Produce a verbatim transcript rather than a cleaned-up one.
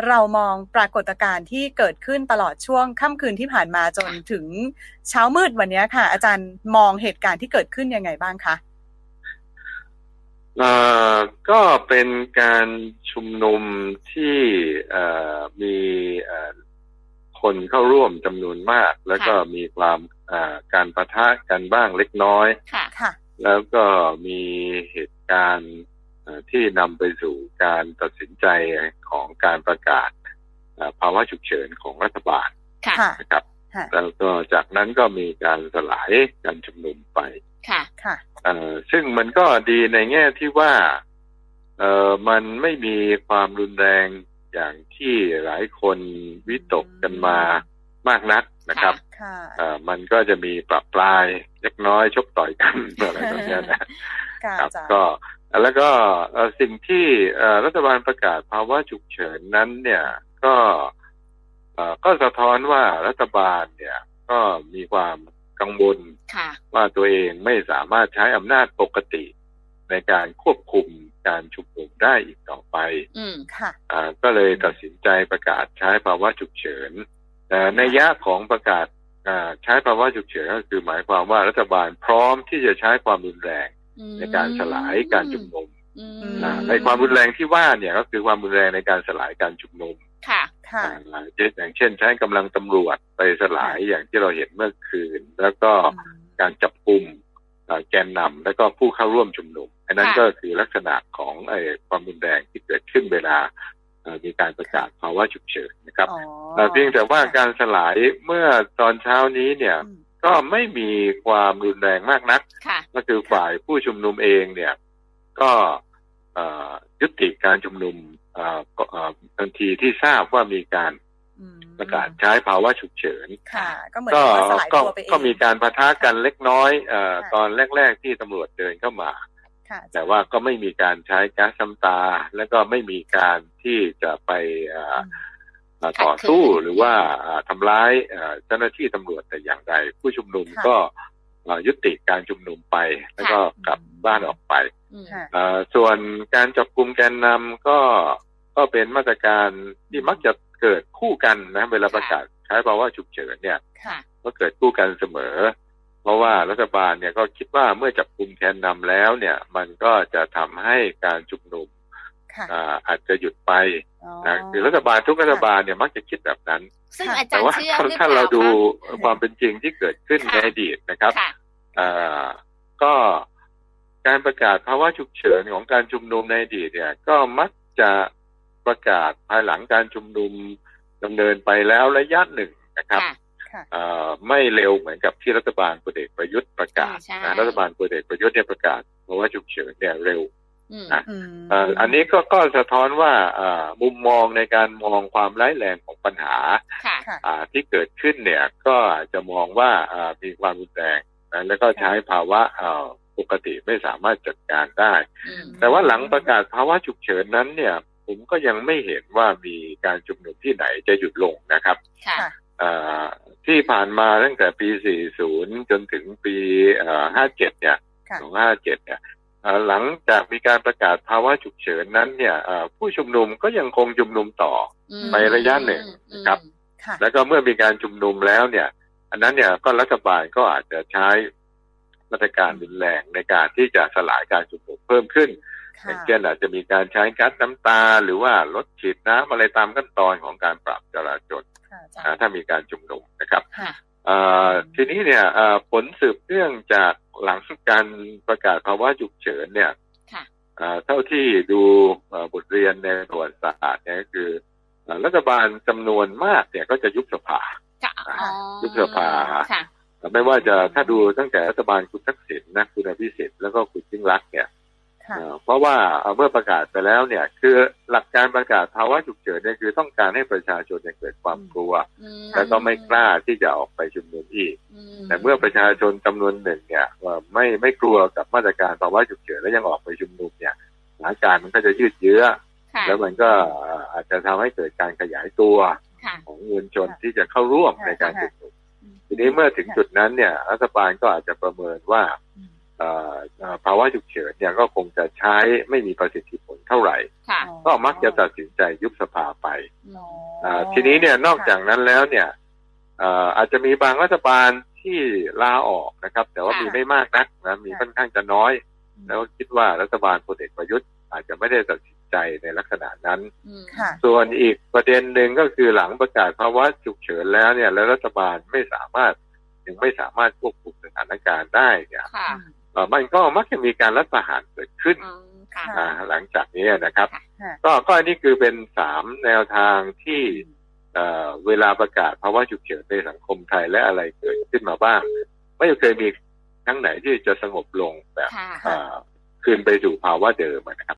เรามองปรากฏการณ์ที่เกิดขึ้นตลอดช่วงค่ำคืนที่ผ่านมาจนถึงเช้ามืดวันนี้ค่ะอาจารย์มองเหตุการณ์ที่เกิดขึ้นยังไงบ้างคะเอ่อก็เป็นการชุมนุมที่เอ่อมีเอ่อคนเข้าร่วมจำนวนมากแล้วก็มีความอ่าการปะทะกันบ้างเล็กน้อยค่ะแล้วก็มีเหตุการณ์ที่นำไปสู่การตัดสินใจของการประกาศภาวะฉุกเฉินของรัฐบาลนะครับแล้วก็จากนั้นก็มีการสลายการชุมนุมไปค่ะค่ะซึ่งมันก็ดีในแง่ที่ว่าเอ่อมันไม่มีความรุนแรงอย่างที่หลายคนวิตกกันมามากนักนะครับเอ่อมันก็จะมีปรับปลายเล็กน้อยชกต่อยกันอะไรแบบนี้นะครับก็แล้วก็สิ่งที่รัฐบาลประกาศภาวะฉุกเฉินนั้นเนี่ยก็ก็สะท้อนว่ารัฐบาลเนี่ยก็มีความกังวลว่าตัวเองไม่สามารถใช้อำนาจปกติในการควบคุมการชุมนุมได้อีกต่อไปก็เลยตัดสินใจประกาศใช้ภาวะฉุกเฉินแต่นัยยะของประกาศใช้ภาวะฉุกเฉินก็คือหมายความว่ารัฐบาลพร้อมที่จะใช้ความรุนแรงในการสลายการชุมนุมในความรุนแรงที่ว่าเนี่ยก็คือความรุนแรงในการสลายการชุมนุมค่ะค่ะอย่างเช่นใช้กำลังตำรวจไปสลายอย่างที่เราเห็นเมื่อคืนแล้วก็การจับกุมแกนนำแล้วก็ผู้เข้าร่วมชุมนุมอันนั้นก็คือลักษณะของไอ้ความรุนแรงที่เกิดขึ้นเวลามีการประกาศภาวะฉุกเฉินนะครับเพียงแต่ว่าการสลายเมื่อตอนเช้านี้เนี่ยก็ไม่มีความรุนแรงมากนักก็คือฝ่ายผู้ชุมนุมเองเนี่ยก็ยุติการชุมนุมทันทีที่ทราบว่ามีการประกาศใช้ภาวะฉุกเฉินก็ก็ก็มีการปะทะกันเล็กน้อยตอนแรกๆที่ตำรวจเดินเข้ามาแต่ว่าก็ไม่มีการใช้ก๊าซน้ำตาแล้วก็ไม่มีการที่จะไปต่อสู้หรือว่าทำร้ายเจ้าหน้าที่ตำรวจแต่อย่างใดผู้ชุมนุมก็ยุติการชุมนุมไปแล้วก็กลับบ้านออกไปส่วนการจับกุมแกนนำก็ก็เป็นมาตรการที่มักจะเกิดคู่กันนะเวลาประกาศใช้ภาวะฉุกเฉินเนี่ยก็เกิดคู่กันเสมอเพราะว่ารัฐบาลเนี่ยก็คิดว่าเมื่อจับกุมแกนนำแล้วเนี่ยมันก็จะทำให้การชุมนุมอาจจะหยุดไปนะคือรัฐบาลทุกรัฐบาลเนี่ยมักจะคิดแบบนั้นซึ่งอาจารย์เชื่อหรือเปล่าถ้าเราดูความเป็นจริงที่เกิดขึ้นในอดีตนะครับก็การประกาศภาวะฉุกเฉินของการชุมนุมในอดีตเนี่ยก็มักจะประกาศภายหลังการชุมนุมดำเนินไปแล้วระยะหนึ่งนะครับไม่เร็วเหมือนกับที่รัฐบาลพลเอกประยุทธ์ประกาศรัฐบาลพลเอกประยุทธ์เนี่ยประกาศภาวะฉุกเฉินเนี่ยเร็วนะอันนี้ก็ก็สะท้อนว่ามุมมองในการมองความร้ายแรงของปัญหาที่เกิดขึ้นเนี่ยก็จะมองว่ามีความรุนแรงแล้วก็ใช้ภาวะปกติไม่สามารถจัดการได้แต่ว่าหลังประกาศภาวะฉุกเฉินนั้นเนี่ยผมก็ยังไม่เห็นว่ามีการชุมนุมที่ไหนจะหยุดลงนะครับที่ผ่านมาตั้งแต่ปีสี่สิบจนถึงปีห้าสิบเจ็ดเนี่ยสองพันห้าสิบเจ็ดเนี่ยหลังจากมีการประกาศภาวะฉุกเฉินนั้นเนี่ยผู้ชุมนุมก็ยังคงชุมนุมต่อไประยะหนึ่งนะครับแล้วก็เมื่อมีการชุมนุมแล้วเนี่ยอันนั้นเนี่ยก็รัฐบาลก็อาจจะใช้มาตรการรุนแรงในการที่จะสลายการชุมนุมเพิ่มขึ้นอย่างเช่นอาจจะมีการใช้ก๊าซน้ำตาหรือว่ารถฉีดน้ำอะไรตามขั้นตอนของการปราบจราจรถ้ามีการชุมนุมนะครับทีนี้เนี่ยผลสืบเนื่องจากหลังการประกาศภาวะฉุกเฉินเนี่ยเท่าที่ดูบทเรียนในประวัติศาสตร์เนี่ยก็คือรัฐบาลจำนวนมากเนี่ยก็จะยุบสภายุบสภาไม่ว่าจะถ้าดูตั้งแต่รัฐบาลคุณทักษิณนะคุณอภิสิทธิ์แล้วก็คุณยิ่งรักษณ์เนี่ยเพราะว่าเมื่อประกาศไปแล้วเนี่ยคือหลักการประกาศภาวะฉุกเฉินเนี่ยคือต้องการให้ประชาชนเกิดความกลัวและก็ไม่กล้าที่จะออกไปชุมนุมอีกแต่เมื่อประชาชนจำนวนหนึ่งเนี่ยไม่ไม่กลัวกับมาตรการภาวะฉุกเฉินแล้วยังออกไปชุมนุมเนี่ยสถานการณ์มันก็จะยืดเยื้อแล้วมันก็อาจจะทำให้เกิดการขยายตัวของมวลชนที่จะเข้าร่วมในการชุมนุมทีนี้เมื่อถึงจุดนั้นเนี่ยรัฐบาลก็อาจจะประเมินว่าภาวะฉุกเฉินเนี่ยก็คงจะใช้ไม่มีประสิทธิผลเท่าไหร่ก็มักจะตัดสินใจยุบสภาไปทีนี้เนี่ยนอกจากนั้นแล้วเนี่ยอาจจะมีบางรัฐบาลที่ลาออกนะครับแต่ว่ามีไม่มากนักนะมีค่อนข้างจะน้อยแล้วคิดว่ารัฐบาลพลเอกประยุทธ์อาจจะไม่ได้ตัดสินใจในลักษณะนั้นส่วนอีกประเด็นหนึ่งก็คือหลังประกาศภาวะฉุกเฉินแล้วเนี่ยแล้วรัฐบาลไม่สามารถยังไม่สามารถควบคุมสถานการณ์ได้เนี่ยมันก็มักจะมีการรัฐประหารเกิดขึ้นหลังจากนี้นะครับก็ก็อันนี้คือเป็นสามแนวทางที่เวลาประกาศภาวะฉุกเฉินในสังคมไทยและอะไรเกิดขึ้นมาบ้างไม่เคยมีครั้งไหนที่จะสงบลงแบบคืนไปสู่ภาวะเดิมนะครับ